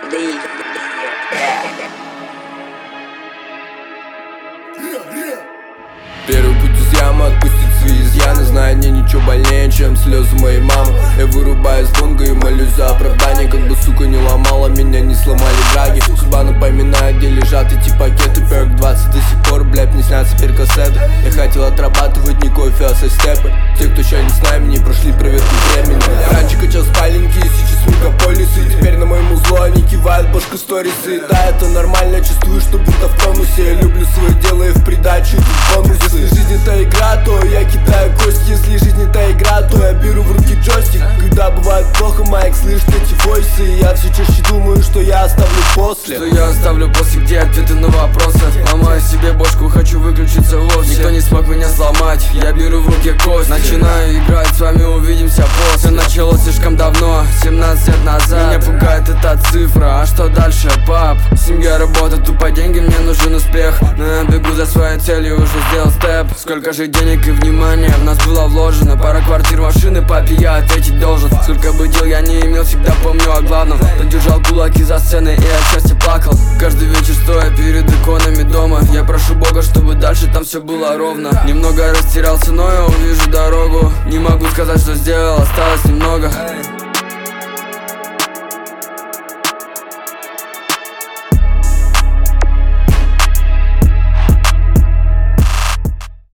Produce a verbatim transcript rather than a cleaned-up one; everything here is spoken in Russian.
Leave. Первый путь из ямы, отпустить свои изъяны. Знает мне ничего больнее, чем слезы моей мамы. Я вырубаю с бонга и молюсь за оправдание. Как бы, сука, не ломала меня, не сломали драги. Судьба напоминает, где лежат эти пакеты. Перк двадцать до сих пор, блядь, не снятся перкассеты. Я хотел отрабатывать не кофе, а со степы. Те, кто еще не с нами, не прошли проверку времени. Раньше качал спаленки, сейчас мегаполисы. Теперь на моему зло они кивают, башка сторисы. Да, это нормально, чувствую, что будто в тонусе. Я люблю свое дело и в придачу тут бонусы. Если жизнь это игра, то я кидаю кость. Если жизнь это игра, то я беру в руки джойстик. Когда бывает плохо, Майк слышит эти войсы. Я все чаще думаю, что я оставлю после. Что я оставлю после, где ответы на вопросы. Ломаю себе бошку, хочу выключиться вовсе. Никто не смог меня сломать, я беру в руки кость. Начинаю играть, с вами увидимся после. Началось слишком давно, семнадцать лет назад. Меня пугает эта цифра, а что дальше, пап? Семья, работа, тупо деньги, мне нужен успех. Но я бегу за своей целью, уже сделал степ. Сколько же денег и внимания в нас было вложено. Пара квартир, машины, папе я ответить должен. Сколько бы дел я не имел, всегда помню о главном. Кто держал кулаки за сценой и от счастья плакал. Каждый вечер стоя перед иконами дома, я прошу Бога, чтобы дальше там все было ровно. Немного растерялся, но я увижу дорогу. Не могу сказать, что сделал, осталось немного.